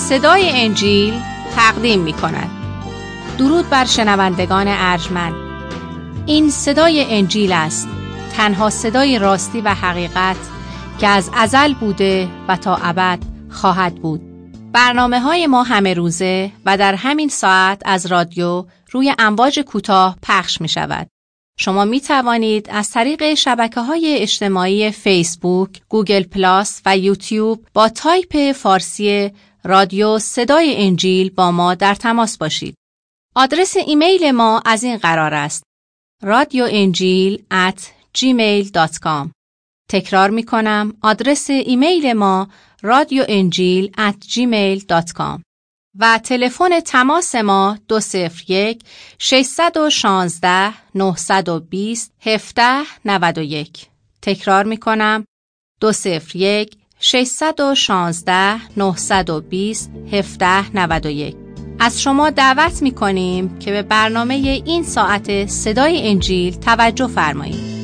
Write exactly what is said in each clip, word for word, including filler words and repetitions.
صدای انجیل تقدیم می کند. درود بر شنوندگان ارجمند. این صدای انجیل است، تنها صدای راستی و حقیقت که از ازل بوده و تا ابد خواهد بود. برنامه های ما همه روزه و در همین ساعت از رادیو روی امواج کوتاه پخش می شود. شما می توانید از طریق شبکه‌های اجتماعی فیسبوک، گوگل پلاس و یوتیوب با تایپ فارسی رادیو صدای انجیل با ما در تماس باشید. آدرس ایمیل ما از این قرار است: رادیو انجیل ات جیمیل دات کام. تکرار می کنم، آدرس ایمیل ما رادیو انجیل ات جیمیل دات کام و تلفن تماس ما دو صفر یک ششصد و شانزده نهصد و بیست هفده نود و یک. تکرار می کنم، دو صفر یک ششصد و شانزده نهصد و بیست هفده نود و یک. از شما دعوت می کنیم که به برنامه این ساعت صدای انجیل توجه فرمایید.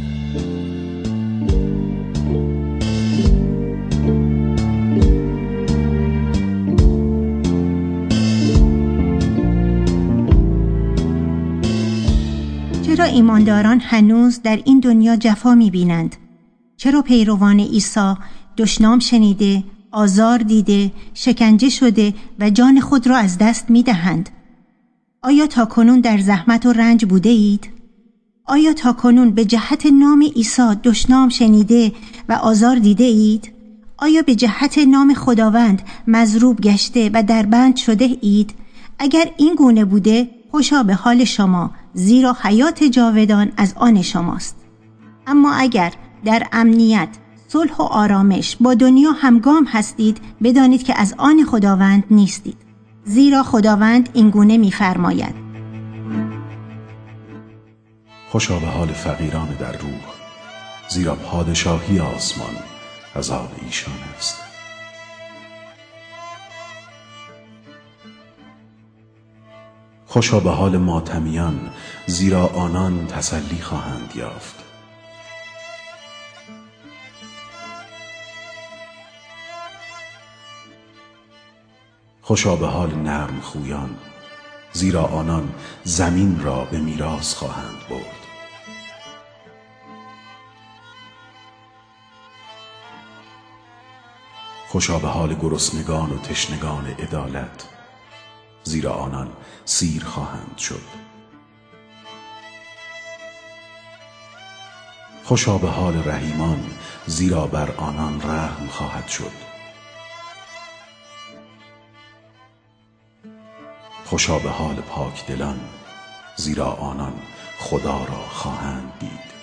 چرا ایمانداران هنوز در این دنیا جفا می‌بینند؟ چرا پیروان عیسی دشنام شنیده، آزار دیده، شکنجه شده و جان خود را از دست می‌دهند؟ آیا تاکنون در زحمت و رنج بوده اید؟ آیا تاکنون به جهت نام عیسی دشنام شنیده و آزار دیده اید؟ آیا به جهت نام خداوند مضروب گشته و در بند شده اید؟ اگر این گونه بوده، خوشا به حال شما، زیرا حیات جاودان از آن شماست. اما اگر در امنیت، صلح و آرامش با دنیا همگام هستید، بدانید که از آن خداوند نیستید. زیرا خداوند این گونه می‌فرماید: خوشا به حال فقیران در روح، زیرا پادشاهی آسمان از آن ایشان است. خوشا به حال ماتمیان، زیرا آنان تسلی خواهند یافت. خوشا به حال نرم خویان، زیرا آنان زمین را به میراث خواهند برد. خوشا به حال گرسنگان و تشنگان عدالت، زیرا آنان سیر خواهند شد. خوشا به حال رحیمان، زیرا بر آنان رحم خواهد شد. خوشا به حال پاکدلان، زیرا آنان خدا را خواهند دید.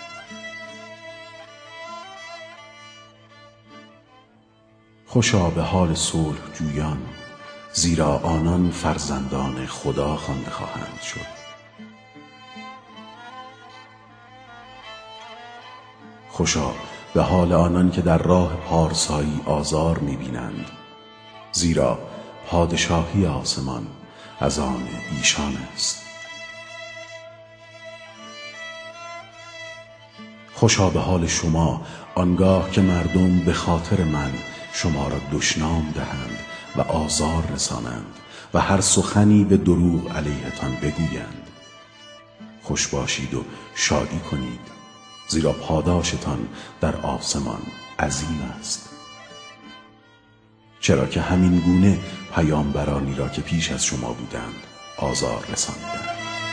خوشا به حال صلح جویان، زیرا آنان فرزندان خدا خوانده خواهند شد. خوشا به حال آنان که در راه پارسایی آزار می‌بینند، زیرا پادشاهی آسمان از آن ایشان است. خوشا به حال شما آنگاه که مردم به خاطر من شما را دشنام دهند و آزار رسانند و هر سخنی به دروغ علیهتان بگویند. خوش باشید و شادی کنید، زیرا پاداشتان در آسمان عظیم است. چرا که همین گونه پیامبرانی را که پیش از شما بودند آزار رساندند.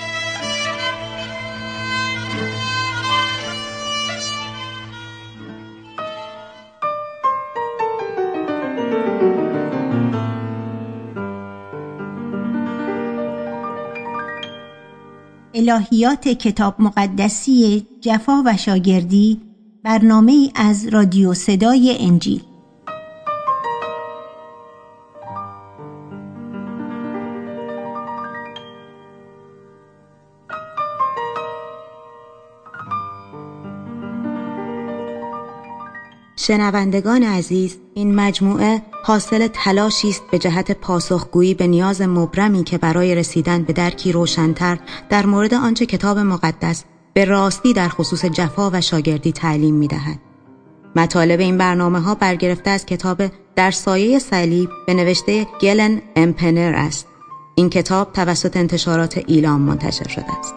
الهیات کتاب مقدسی جفا و شاگردی، برنامه‌ای از رادیو صدای انجیل. شنوندگان عزیز، این مجموعه حاصل تلاشی است به جهت پاسخگویی به نیاز مبرمی که برای رسیدن به درکی روشن‌تر در مورد آنچه کتاب مقدس به راستی در خصوص جفا و شاگردی تعلیم می‌دهد. مطالب این برنامه ها برگرفته از کتاب در سایه صلیب به نوشته گلن امپنر است. این کتاب توسط انتشارات ایلام منتشر شده است.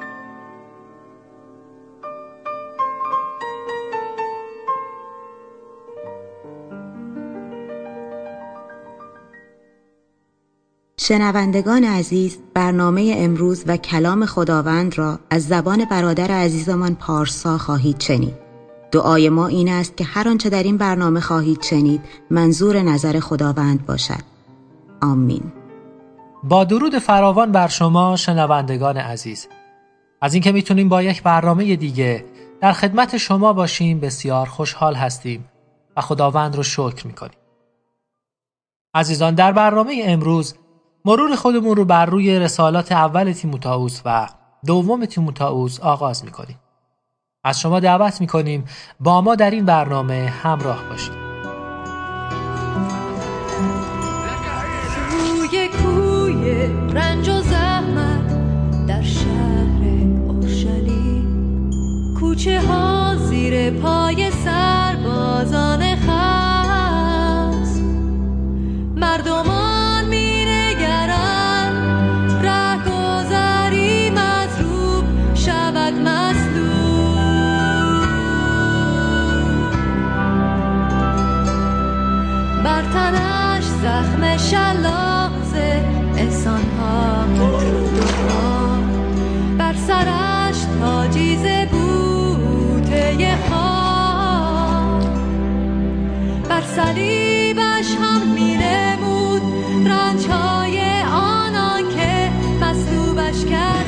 شنوندگان عزیز، برنامه امروز و کلام خداوند را از زبان برادر عزیزمان پارسا خواهید شنید. دعای ما این است که هر آنچه در این برنامه خواهید شنید منظور نظر خداوند باشد. آمین. با درود فراوان بر شما شنوندگان عزیز، از اینکه میتونیم با یک برنامه دیگه در خدمت شما باشیم بسیار خوشحال هستیم و خداوند رو شکر میکنیم. عزیزان، در برنامه امروز مرور خودمون رو بر روی رسالات اول تیموتائوس و دوم تیموتائوس آغاز میکنیم. از شما دعوت میکنیم با ما در این برنامه همراه باشید. روی کوی رنج و زحمت در شهر اورشلیم، کوچه ها زیر پای سربازان خست، مردمان می نگرند رهگذری مضروب شود مسلوب، بر تنش زخم شلاق احسان‌ها ها، بر سرش تاجی ز بوته خاک، بر صلیبش هم می‌نمود رنج‌های آنان که مصلوبش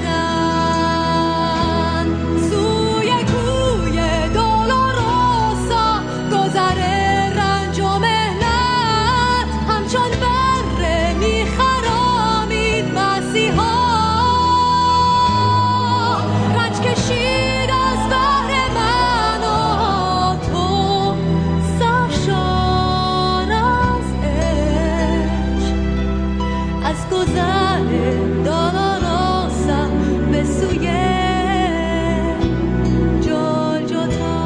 کردند. سوی کوی دولوروسا گذر رنج و مهنت، همچون بره می‌خرامید مسیحا، رنج کشید از بهر من و تو، سرشار از عشق، از گذر دولوروسا به سوی جلجتا.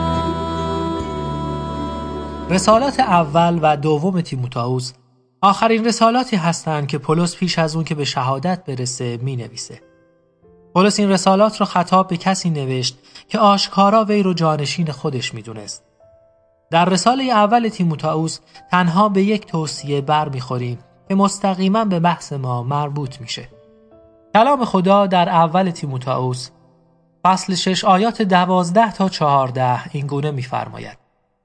رسالات اول و دوم تیموتائوس آخرین رسالاتی هستند که پولس پیش از اون که به شهادت برسه می نویسه. پولس این رسالات رو خطاب به کسی نوشت که آشکارا وی رو جانشین خودش می دونست. در رساله اول تیموتائوس تنها به یک توصیه بر می خوریم که مستقیما به بحث ما مربوط میشه. کلام خدا در اول تیموتائوس فصل شش آیات دوازده تا چهارده این گونه می فرماید: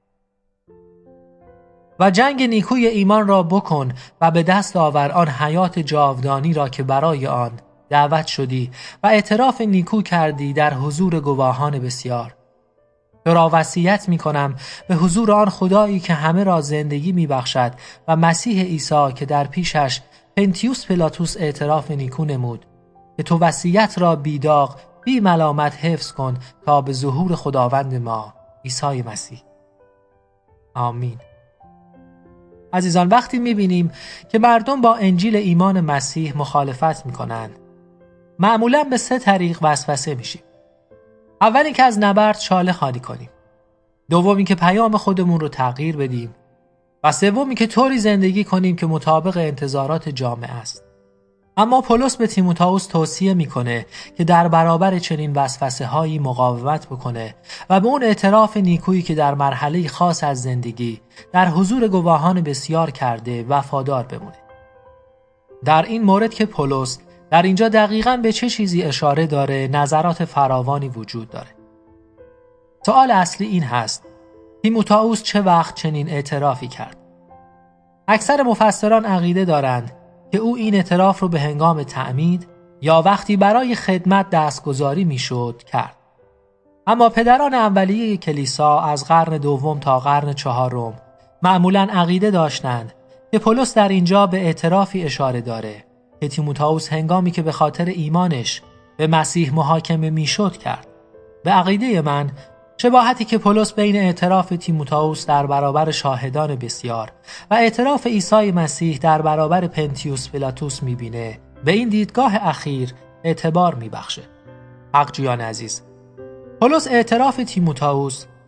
و جنگ نیکوی ایمان را بکن و به دست آور آن حیات جاودانی را که برای آن دعوت شدی و اعتراف نیکو کردی در حضور گواهان بسیار. تو را وصیت می کنم به حضور آن خدایی که همه را زندگی می بخشد و مسیح عیسی که در پیشش پنتیوس پلاتوس اعتراف نیکو نمود، که تو وصیت را بیداغ بی ملامت حفظ کن تا به ظهور خداوند ما عیسی مسیح. آمین. عزیزان، وقتی می‌بینیم که مردم با انجیل ایمان مسیح مخالفت می‌کنند، معمولاً به سه طریق وسوسه میشیم. اول اینکه از نبرد شاله خالی کنیم، دوم اینکه پیام خودمون رو تغییر بدیم و سوم اینکه طوری زندگی کنیم که مطابق انتظارات جامعه است. اما پولس به تیموتائوس توصیه میکنه که در برابر چنین وسوسه‌هایی مقاومت بکنه و به اون اعتراف نیکویی که در مرحله خاص از زندگی در حضور گواهان بسیار کرده وفادار بمونه. در این مورد که پولس در اینجا دقیقاً به چه چیزی اشاره داره، نظرات فراوانی وجود داره. سوال اصلی این هست: تیموتائوس چه وقت چنین اعترافی کرد؟ اکثر مفسران عقیده دارند که او این اعتراف رو به هنگام تعمید یا وقتی برای خدمت دستگذاری میشد کرد. اما پدران اولیه کلیسا از قرن دوم تا قرن چهارم معمولاً عقیده داشتند که پولس در اینجا به اعترافی اشاره داره که تیموتائوس هنگامی که به خاطر ایمانش به مسیح محاکمه میشد کرد. به عقیده من شباهتی که پولس بین اعتراف تیموتائوس در برابر شاهدان بسیار و اعتراف عیسی مسیح در برابر پنتیوس پلاتوس میبینه به این دیدگاه اخیر اعتبار میبخشه. حق جویان عزیز، پولس اعتراف تیموتائوس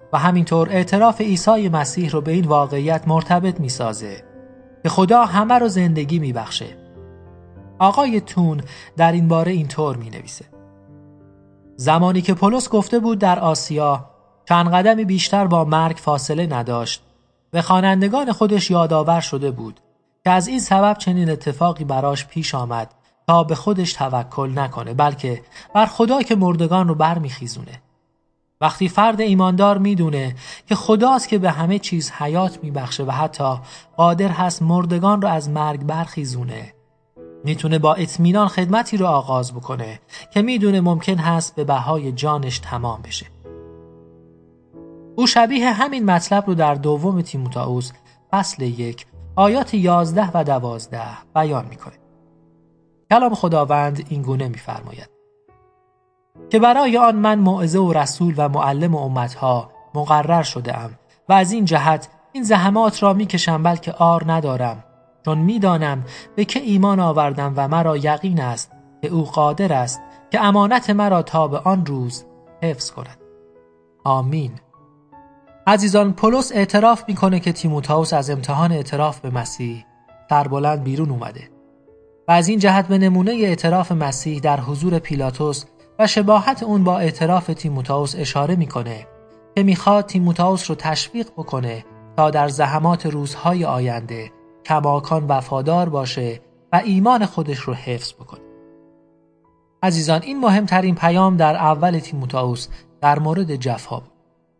و همینطور اعتراف عیسی مسیح رو به این واقعیت مرتبط می‌سازه که خدا همه رو زندگی می‌بخشه. آقای تون در این باره اینطور می‌نویسه: زمانی که پولس گفته بود در آسیا چند قدمی بیشتر با مرگ فاصله نداشت، به خوانندگان خودش یادآور شده بود که از این سبب چنین اتفاقی براش پیش آمد تا به خودش توکل نکنه، بلکه بر خدا که مردگان رو برمیخیزونه. وقتی فرد ایماندار میدونه که خداست که به همه چیز حیات میبخشه و حتی قادر هست مردگان رو از مرگ برخیزونه، میتونه با اطمینان خدمتی رو آغاز بکنه که میدونه ممکن هست به بهای جانش تمام بشه. او شبیه همین مطلب رو در دوم تیموتائوس فصل یک آیات یازده و دوازده بیان میکنه. کلام خداوند این گونه میفرماید که برای آن من موعظه و رسول و معلم امتها مقرر شده ام و از این جهت این زحمات را میکشم، بلکه عار ندارم، چون میدانم به که ایمان آوردم و مرا یقین است که او قادر است که امانت مرا تا به آن روز حفظ کند. آمین. عزیزان، پولس اعتراف میکنه که تیموتائوس از امتحان اعتراف به مسیح سربلند بیرون اومده و از این جهت به نمونه اعتراف مسیح در حضور پیلاتوس و شباهت اون با اعتراف تیموتائوس اشاره میکنه که میخواد تیموتائوس رو تشویق بکنه تا در زحمات روزهای آینده کماکان وفادار باشه و ایمان خودش رو حفظ بکنه. عزیزان، این مهمترین پیام در اول تیموتائوس در مورد جفا بود.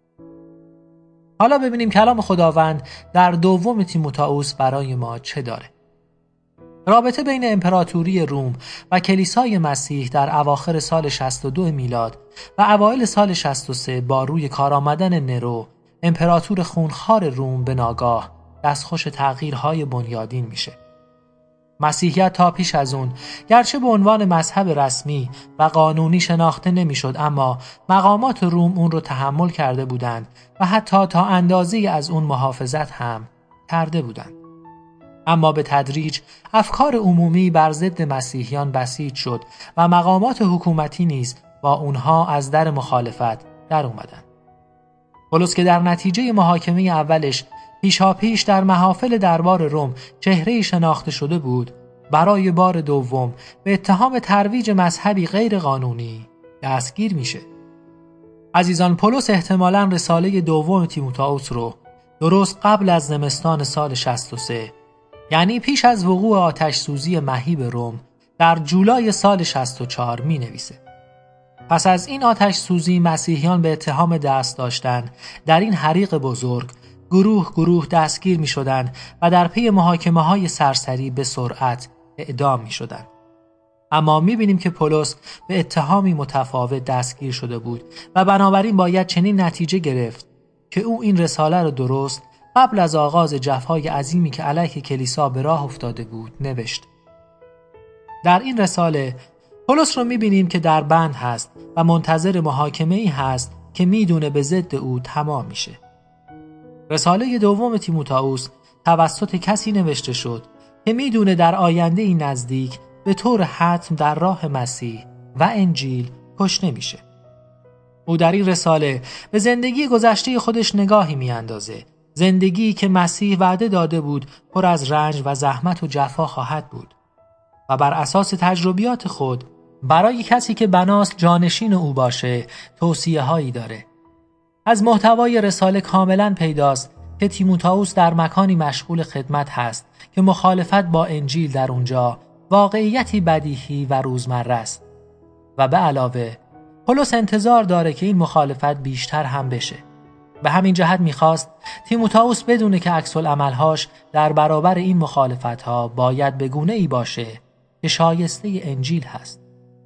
حالا ببینیم کلام خداوند در دوم تیموتائوس برای ما چه داره. رابطه بین امپراتوری روم و کلیسای مسیح در اواخر سال شصت و دو میلاد و اوایل سال شصت و سه با روی کار آمدن نرو، امپراتور خونخوار روم، به ناگاه دستخوش تغییرهای بنیادین میشه. مسیحیت تا پیش از اون گرچه به عنوان مذهب رسمی و قانونی شناخته نمیشد، اما مقامات روم اون رو تحمل کرده بودند و حتی تا اندازه‌ای از اون محافظت هم کرده بودند. اما به تدریج افکار عمومی بر ضد مسیحیان بسیج شد و مقامات حکومتی نیز با اونها از در مخالفت در اومدند. پولس که در نتیجه محاکمه اولش پیشاپیش در محافل دربار روم چهره‌ای شناخته شده بود، برای بار دوم به اتهام ترویج مذهبی غیر قانونی دستگیر میشه. عزیزان، پولس احتمالاً رساله دوم تیموتائوس رو درست قبل از زمستان سال شصت و سه، یعنی پیش از وقوع آتش سوزی مهیب روم در جولای سال شصت و چهار می نویسه. پس از این آتش سوزی مسیحیان به اتهام دست داشتن در این حریق بزرگ گروه گروه دستگیر می شدن و در پی محاکمه های سرسری به سرعت اعدام می شدن. اما می بینیم که پولس به اتهامی متفاوت دستگیر شده بود و بنابراین باید چنین نتیجه گرفت که او این رساله را درست قبل از آغاز جفای عظیمی که علیه کلیسا به راه افتاده بود نوشت. در این رساله پولس رو می بینیم که در بند هست و منتظر محاکمه‌ای هست که می دونه به ضد او تمام میشه. رساله دوم تیموتائوس توسط کسی نوشته شد که میدونه در آینده این نزدیک به طور حتم در راه مسیح و انجیل کشته میشه. او در این رساله به زندگی گذشته خودش نگاهی میاندازه، زندگی که مسیح وعده داده بود پر از رنج و زحمت و جفا خواهد بود و بر اساس تجربیات خود برای کسی که بناست جانشین او باشه توصیه هایی داره. از محتوای رساله کاملا پیداست که تیموتائوس در مکانی مشغول خدمت هست که مخالفت با انجیل در اونجا واقعیتی بدیهی و روزمره است و به علاوه پولس انتظار داره که این مخالفت بیشتر هم بشه. به همین جهت میخواست تیموتائوس بدونه که عکس العملهاش در برابر این مخالفتها باید به گونه‌ای باشه که شایسته انجیل هست.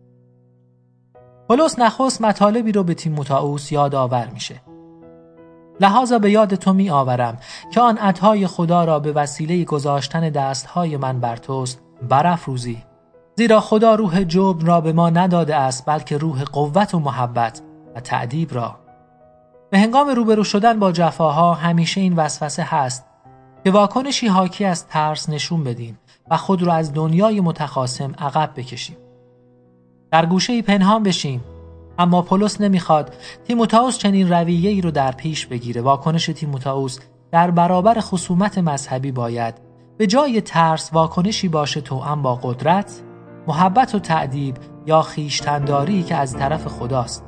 پولس نخست مطالبی رو به تیموتائوس یادآور میشه. لحاظا به یاد تو می آورم که آن عطای خدا را به وسیله گذاشتن دستهای من بر توست برافروزی، زیرا خدا روح جبن را به ما نداده است، بلکه روح قوت و محبت و تأدیب را. به هنگام روبرو شدن با جفاها همیشه این وسوسه هست که واکنشی حاکی از ترس نشون بدیم و خود را از دنیای متخاصم عقب بکشیم. در گوشه‌ای پنهان بشیم اما پولس نمیخواد تیموتائوس چنین رویه‌ای رو در پیش بگیره. واکنش تیموتائوس در برابر خصومت مذهبی باید به جای ترس واکنشی باشه توأم با قدرت، محبت و تأدیب یا خویشتن‌داری که از طرف خداست.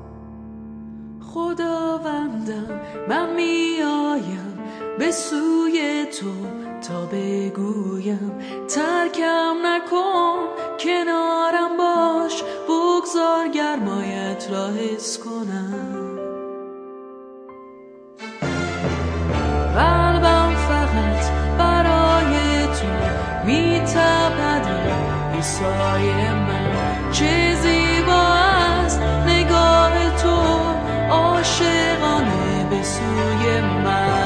خداوندم من میایم به سوی تو تا بگویم ترکم نکن، کنارم باش، بگذار گرمایت را حس کنم. قلبم فقط برای تو میتپد، عیسای من چه زیبا است نگاه تو عاشقانه به سوی من.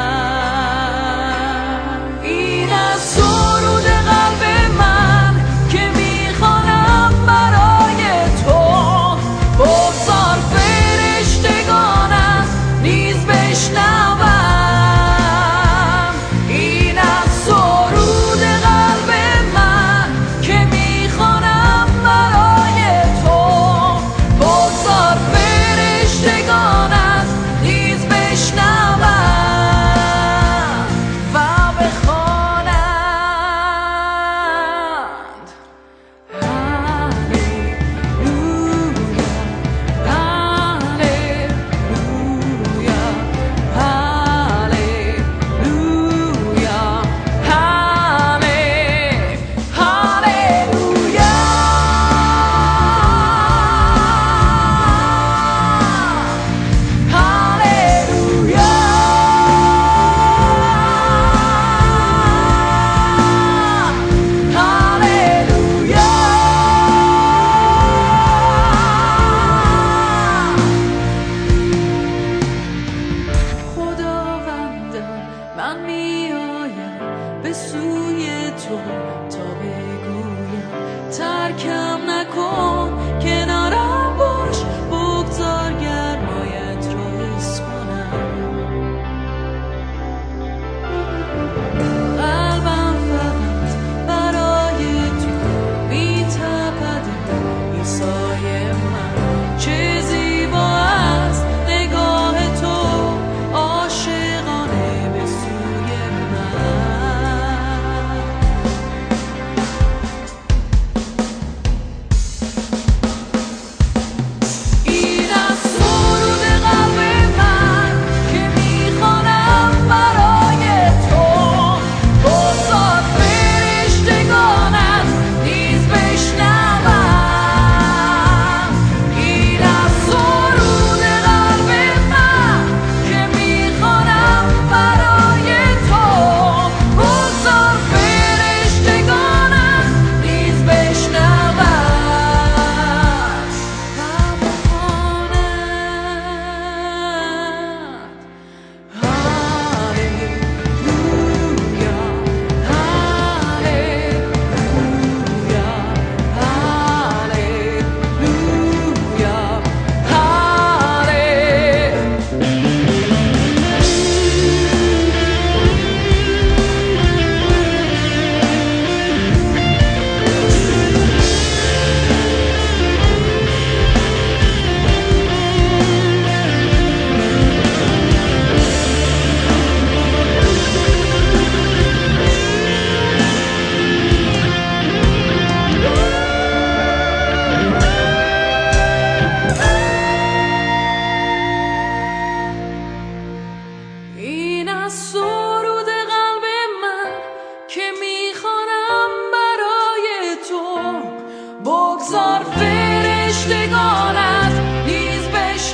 این از سرود قلب من که میخوانم برای تو، بگذار فرشتگانت نیز بشنوم. این از سرود قلب من که میخوانم برای تو، بگذار فرشتگانت نیز بشنوم و بخوانند. هللویا، هللویا، هللویا، هللویا، خداوندم من میایم به سوی تو تا بگویم ترکم نکن، کنارم باش، بگذار گرمایت را حس کنم. قلبم فقط برای تو میتپد، عیسای من چه زیبا است نگاه تو عاشقانه به سوی من. این از سرود قلب من که میخوانم برای تو، بگذار فرشتگانت نیز بشنوم. این از سرود قلب من که میخوانم برای تو، بگذار فرشتگانت نیز بشنوم و این از سرود قلب من که میخوانم برای تو، بگذار فرشتگانت نیز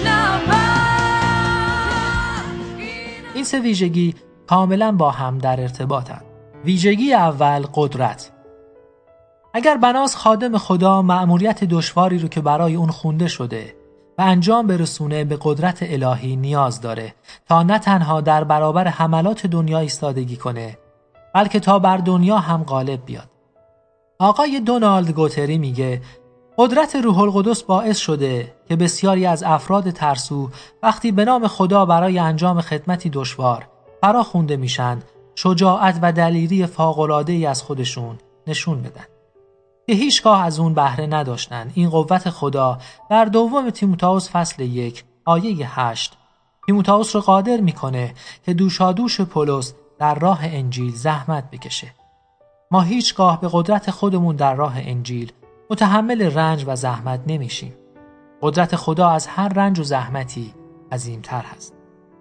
بشنوم. این سه ویژگی کاملا با هم در ارتباطند. ویژگی اول قدرت. اگر بناس خادم خدا مأموریت دشواری رو که برای اون خونده شده و انجام برسونه به قدرت الهی نیاز داره تا نه تنها در برابر حملات دنیا ایستادگی کنه، بلکه تا بر دنیا هم غالب بیاد. آقای دونالد گوتری میگه قدرت روح القدس باعث شده که بسیاری از افراد ترسو وقتی به نام خدا برای انجام خدمتی دشوار فرا خونده میشن، شجاعت و دلیری فوق‌العاده‌ای از خودشون نشون بدن. که هیچگاه از اون بهره نداشتند. این قوت خدا در دوم تیموتائوس فصل یک آیه هشت تیموتائوس رو قادر میکنه که دوشادوش پولس در راه انجیل زحمت بکشه. ما هیچگاه به قدرت خودمون در راه انجیل متحمل رنج و زحمت نمیشیم. قدرت خدا از هر رنج و زحمتی عظیمتر هست.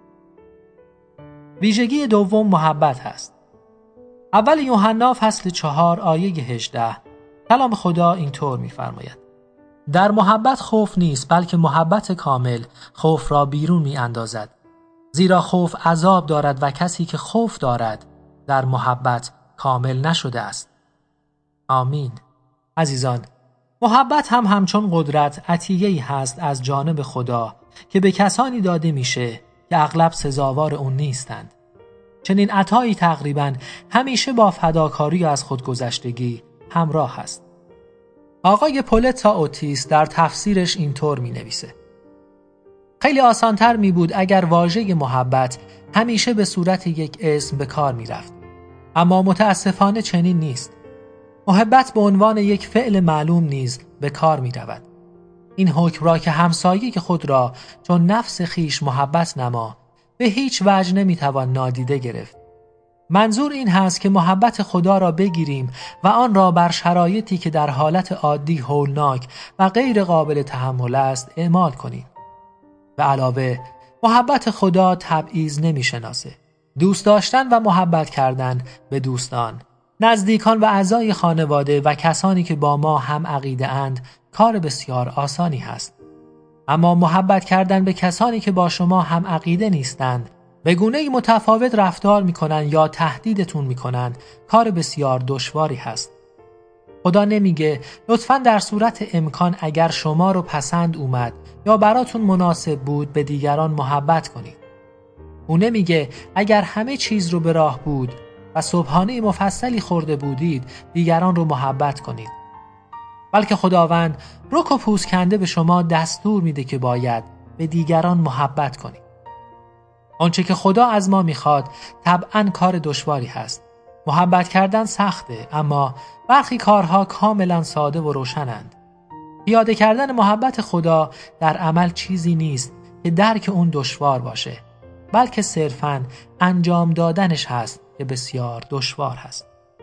ویژگی دوم محبت هست. اول یوحنا فصل چهار آیه هجده کلام خدا اینطور می‌فرماید: در محبت خوف نیست، بلکه محبت کامل خوف را بیرون می‌اندازد. زیرا خوف عذاب دارد و کسی که خوف دارد در محبت کامل نشده است. آمین. عزیزان، محبت هم همچون قدرت عطیه‌ای هست از جانب خدا که به کسانی داده میشه که اغلب سزاوار اون نیستند. چنین عطایی تقریباً همیشه با فداکاری از خودگذشتگی همراه است. آقای پولتا اوتیس در تفسیرش اینطور می نویسه: خیلی آسانتر می بود اگر واژه محبت همیشه به صورت یک اسم به کار می رفت. اما متاسفانه چنین نیست. محبت به عنوان یک فعل معلوم نیز به کار می رود. این حکم را که همسایه خود را چون نفس خیش محبت نما به هیچ وجه نمی توان نادیده گرفت. منظور این هست که محبت خدا را بگیریم و آن را بر شرایطی که در حالت عادی هولناک و غیر قابل تحمل است اعمال کنیم. به علاوه محبت خدا تبعیض نمی شناسه. دوست داشتن و محبت کردن به دوستان، نزدیکان و اعضای خانواده و کسانی که با ما هم عقیده اند کار بسیار آسانی هست. اما محبت کردن به کسانی که با شما هم عقیده نیستند، به گونه‌ای متفاوت رفتار میکنن یا تهدیدتون میکنن، کار بسیار دشواری هست. خدا نمیگه لطفاً در صورت امکان اگر شما رو پسند اومد یا براتون مناسب بود به دیگران محبت کنید. او نمیگه اگر همه چیز رو به راه بود و صبحانه مفصلی خورده بودید دیگران رو محبت کنید. بلکه خداوند رک و پوست کنده به شما دستور میده که باید به دیگران محبت کنید. آنچه که خدا از ما میخواد طبعاً کار دشواری هست. محبت کردن سخته، اما برخی کارها کاملا ساده و روشنند. پیاده کردن محبت خدا در عمل چیزی نیست که درک اون دشوار باشه، بلکه صرفاً انجام دادنش هست که بسیار دشوار هست.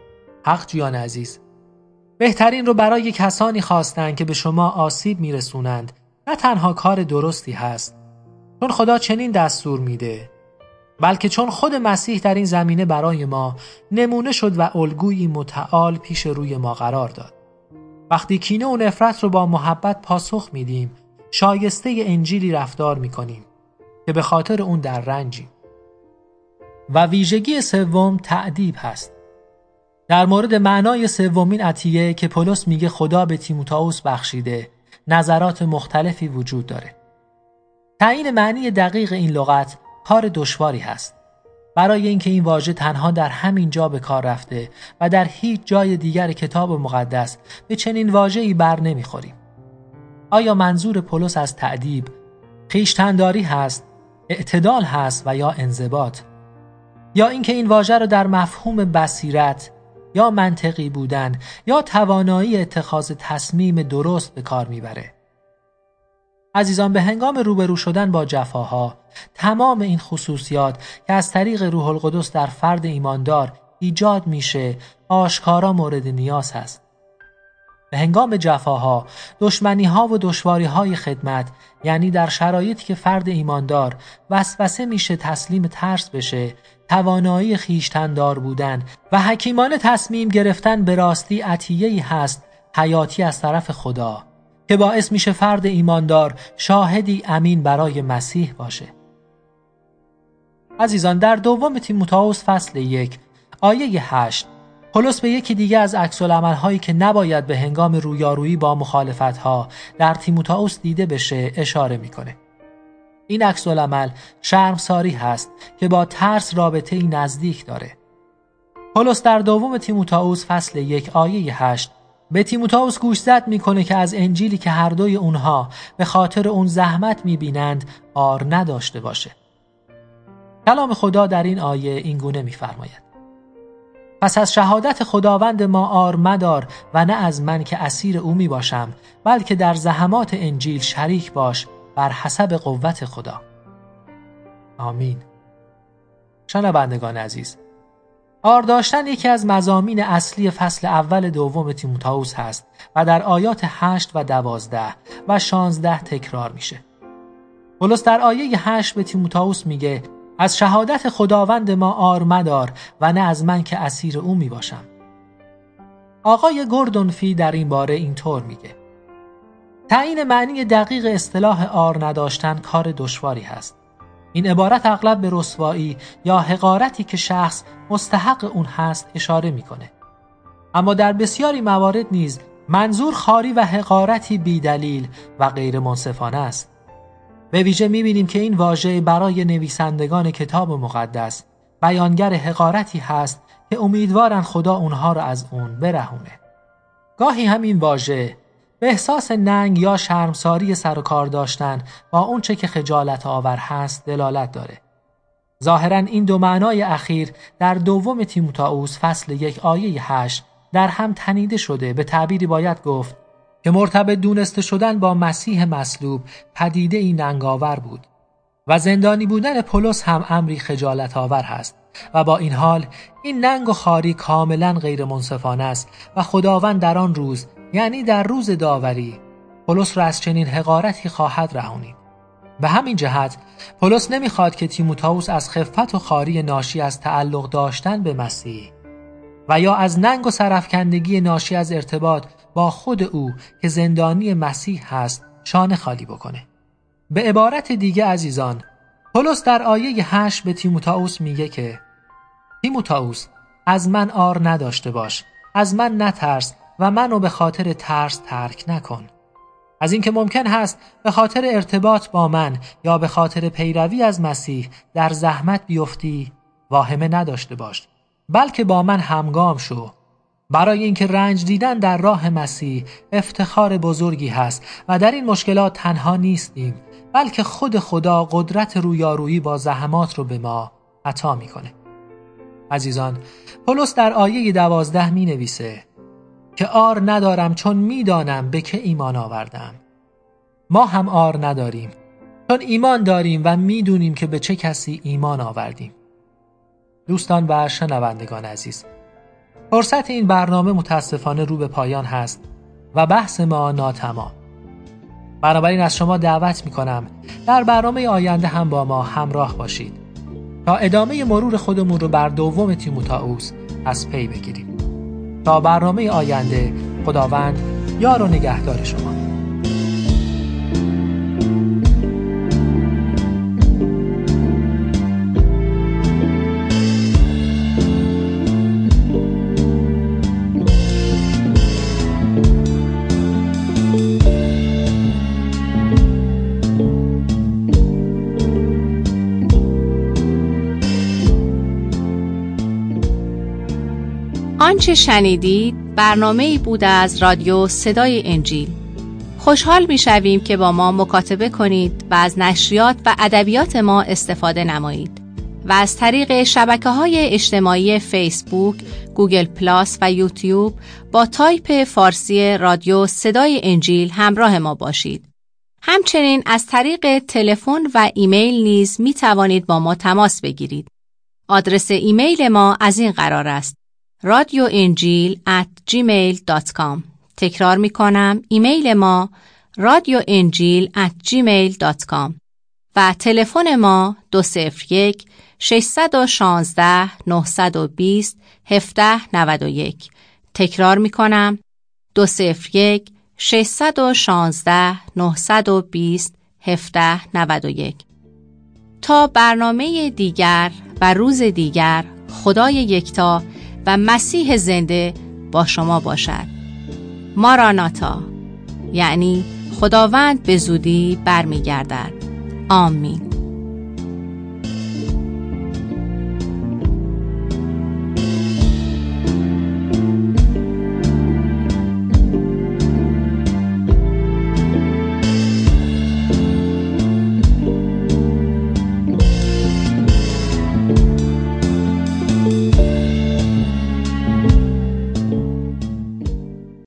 حق جیان عزیز، بهترین رو برای کسانی خواستن که به شما آسیب میرسونند نه تنها کار درستی هست چون خدا چنین دستور میده، بلکه چون خود مسیح در این زمینه برای ما نمونه شد و الگویی متعال پیش روی ما قرار داد. وقتی کینه و نفرت رو با محبت پاسخ میدیم، شایسته انجیلی رفتار میکنیم که به خاطر اون در رنجیم. و ویژگی سوم تأدیب هست. در مورد معنای سومین عطیه که پولس میگه خدا به تیموتائوس بخشیده، نظرات مختلفی وجود داره. تعیین معنی دقیق این لغت کار دشواری هست، برای اینکه این واژه تنها در همین جا به کار رفته و در هیچ جای دیگر کتاب مقدس به چنین واژه‌ای بر نمیخوریم. آیا منظور پولس از تأدیب خویشتن‌داری هست، اعتدال هست و یا انضباط، یا اینکه این واژه را در مفهوم بصیرت یا منطقی بودن یا توانایی اتخاذ تصمیم درست به کار میبره؟ عزیزان، به هنگام روبرو شدن با جفاها تمام این خصوصیات که از طریق روح القدس در فرد ایماندار ایجاد میشه آشکارا مورد نیاز هست. به هنگام جفاها، دشمنی‌ها و دشواری‌های خدمت، یعنی در شرایطی که فرد ایماندار وسوسه میشه تسلیم ترس بشه، توانایی خویشتن‌دار بودن و حکیمانه تصمیم گرفتن به راستی عطیه‌ای هست حیاتی از طرف خدا که باعث میشه فرد ایماندار شاهدی امین برای مسیح باشه. عزیزان، در دوم تیموتائوس فصل یک آیه هشت پولس به یکی دیگه از عکس‌العمل‌هایی که نباید به هنگام رویارویی با مخالفت‌ها در تیموتائوس دیده بشه اشاره میکنه. این عکس‌العمل شرمساری هست که با ترس رابطه‌ای نزدیک داره. پولس در دوم تیموتائوس فصل یک آیه هشت به تیموتائوس گوشزد میکنه که از انجیلی که هر دوی اونها به خاطر اون زحمت میبینند عار نداشته باشه. کلام خدا در این آیه این گونه میفرماید: پس از شهادت خداوند ما عار مدار و نه از من که اسیر او می باشم، بلکه در زحمات انجیل شریک باش بر حسب قوت خدا. آمین. شنوندگان عزیز، عار داشتن یکی از مضامین اصلی فصل اول دوم تیموتائوس هست و در آیات هشت و دوازده و شانزده تکرار میشه. پولس در آیه هشت به تیموتائوس میگه از شهادت خداوند ما عار مدار و نه از من که اسیر او می باشم. آقای گوردون فی در این باره اینطور میگه: تعیین معنی دقیق اصطلاح عار نداشتن کار دشواری هست. این عبارت اغلب به رسوایی یا حقارتی که شخص مستحق اون هست اشاره میکنه. اما در بسیاری موارد نیز منظور خواری و حقارتی بیدلیل و غیر منصفانه است. به ویژه می‌بینیم که این واژه برای نویسندگان کتاب مقدس بیانگر حقارتی هست که امیدوارن خدا اونها را از اون برهونه. گاهی همین واژه به احساس ننگ یا شرمساری سر و کار داشتن با اون چه که خجالت آور هست دلالت داره. ظاهراً این دو معنای اخیر در دوم تیموتائوس فصل یک آیه هشت در هم تنیده شده. به تعبیری باید گفت که مرتبط دونسته شدن با مسیح مصلوب پدیده این ننگاور بود و زندانی بودن پولس هم امری خجالت آور هست و با این حال این ننگ و خواری کاملا غیر منصفانه است و خداوند در آن روز، یعنی در روز داوری، پولس را از چنین حقارتی خواهد رهانید. به همین جهت پولس نمیخواد که تیموتائوس از خفت و خواری ناشی از تعلق داشتن به مسیح و یا از ننگ و سرفکندگی ناشی از ارتباط با خود او که زندانی مسیح هست شانه خالی بکنه. به عبارت دیگه عزیزان، پولس در آیه هشت به تیموتائوس میگه که تیموتائوس از من عار نداشته باش، از من نترس و منو به خاطر ترس ترک نکن. از اینکه ممکن هست به خاطر ارتباط با من یا به خاطر پیروی از مسیح در زحمت بیفتی واهمه نداشته باش، بلکه با من همگام شو. برای اینکه رنج دیدن در راه مسیح افتخار بزرگی هست و در این مشکلات تنها نیستیم، بلکه خود خدا قدرت رویارویی با زحمات رو به ما عطا میکنه. عزیزان، پولس در آیه دوازده می نویسه که عار ندارم چون میدانم به که ایمان آوردم. ما هم عار نداریم چون ایمان داریم و میدونیم که به چه کسی ایمان آوردیم. دوستان و شنوندگان عزیز، فرصت این برنامه متاسفانه رو به پایان هست و بحث ما ناتمام. بنابراین از شما دعوت میکنم در برنامه آینده هم با ما همراه باشید تا ادامه مرور خودمون رو بر دوم تیموتائوس از پی بگیریم. تا برنامه آینده، خداوند یار و نگهدار شما. آنچه شنیدید برنامه‌ای بود از رادیو صدای انجیل. خوشحال می‌شویم که با ما مکاتبه کنید و از نشریات و ادبیات ما استفاده نمایید و از طریق شبکه‌های اجتماعی فیسبوک، گوگل پلاس و یوتیوب با تایپ فارسی رادیو صدای انجیل همراه ما باشید. همچنین از طریق تلفن و ایمیل نیز می‌توانید با ما تماس بگیرید. آدرس ایمیل ما از این قرار است: رادیو انجیل ات جیمیل دات کام. تکرار می کنم، ایمیل ما رادیو انجیل ات جیمیل دات کام و تلفن ما دو صفر یک شش یک شش نه دو صفر هفت نه یک. تکرار می کنم، دو صفر یک شش یک شش نه دو صفر هفت نه یک. تا برنامه دیگر و روز دیگر، خدای یکتا و مسیح زنده با شما باشد. ماراناتا، یعنی خداوند به زودی برمیگردد. آمین.